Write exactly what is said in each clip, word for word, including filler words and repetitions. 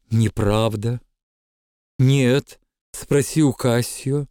Неправда. Нет, спроси у Кассио.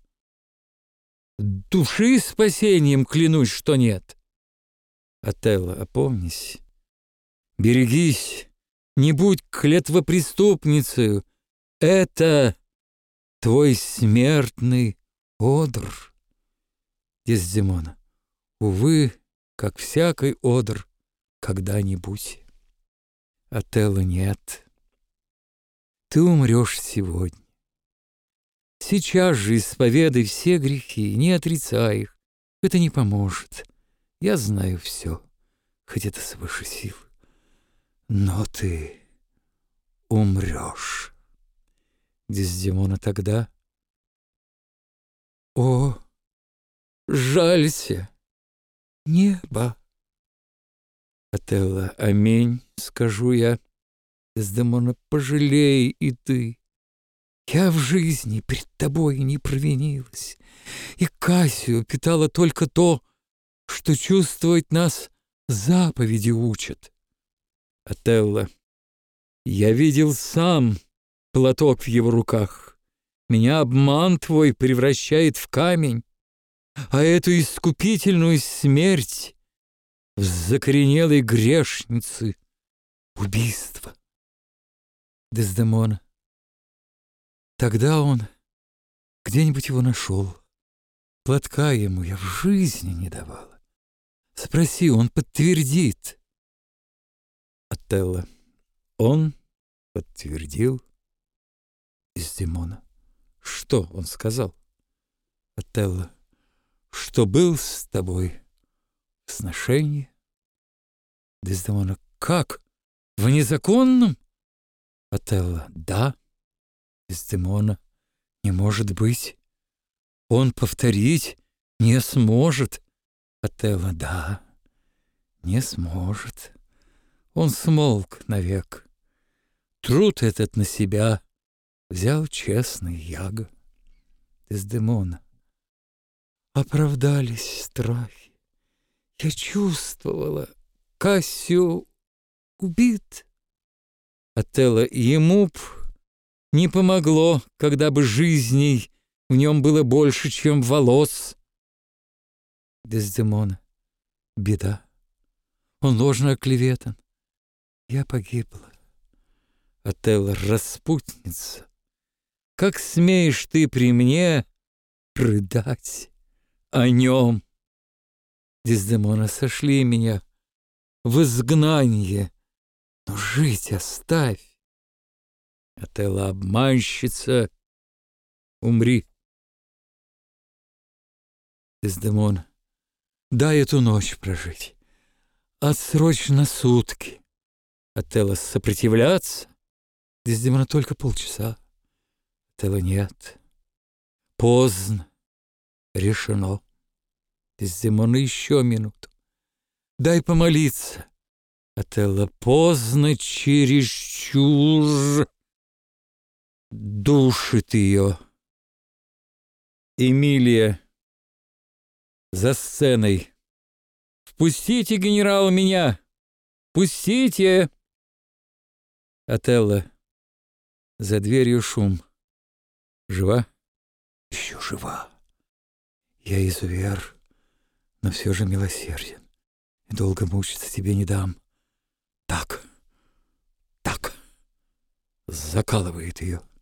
Души спасением клянусь, что нет. Отелло, опомнись, берегись, не будь клятвопреступницею. Это твой смертный одр. Дездемона, увы, как всякий одр когда-нибудь. Отелло, нет. Ты умрешь сегодня. Сейчас же исповедай все грехи, не отрицай их. Это не поможет. Я знаю все, хоть это свыше сил. Но ты умрешь. Дездемона тогда. О, жалься, небо. Отелло, аминь, скажу я. Дездемона, пожалей и ты. Я в жизни пред тобой не провинилась, и Кассио питала только то, что чувствовать нас заповеди учат. Отелло, я видел сам платок в его руках. Меня обман твой превращает в камень, а эту искупительную смерть в закоренелой грешнице убийство. Дездемона, тогда он где-нибудь его нашел. Платка ему я в жизни не давала. Спроси, он подтвердит. Отелло, он подтвердил. Дездемона, что он сказал? Отелло, что был с тобой в сношении. Дездемона, как? В незаконном? Отелло, да. Дездемона, не может быть. Он повторить не сможет. Отелло, да, не сможет. Он смолк навек. Труд этот на себя взял честный Яго. Дездемона, оправдались страхи. Я чувствовала, Кассио убит. Отелло, ему б не помогло, когда бы жизней в нем было больше, чем волос. Дездемона, беда. Он ложно оклеветан. Я погибла. Отелло, распутница, как смеешь ты при мне рыдать о нем? Дездемона, сошли меня в изгнание, но жить оставь. Отелло, обманщица, умри. Дездемона, дай эту ночь прожить. Отсрочь на сутки. Отелло, сопротивляться? Дездемона, только полчаса. Отелло, нет. Поздно. Решено. Дездемона, еще минуту. Дай помолиться. Отелло, поздно, чересчур. Душит ее. Эмилия за сценой. Впустите, генерал, меня! Пустите! Отелло, за дверью шум. Жива? Еще жива. Я изувер, но все же милосерден, и долго мучиться тебе не дам. Так, так, закалывает ее.